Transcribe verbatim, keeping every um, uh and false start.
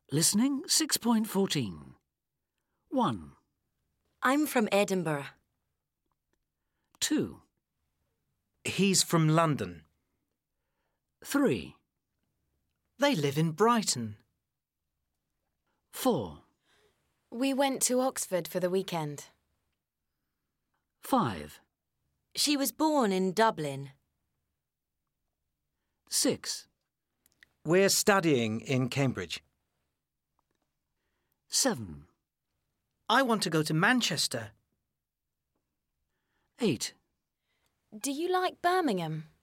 Listening six point fourteen. one. I'm from Edinburgh. two. He's from London. three. They live in Brighton. four. We went to Oxford for the weekend. five. She was born in Dublin. six. We're studying in Cambridge. seven. I want to go to Manchester. eight. Do you like Birmingham?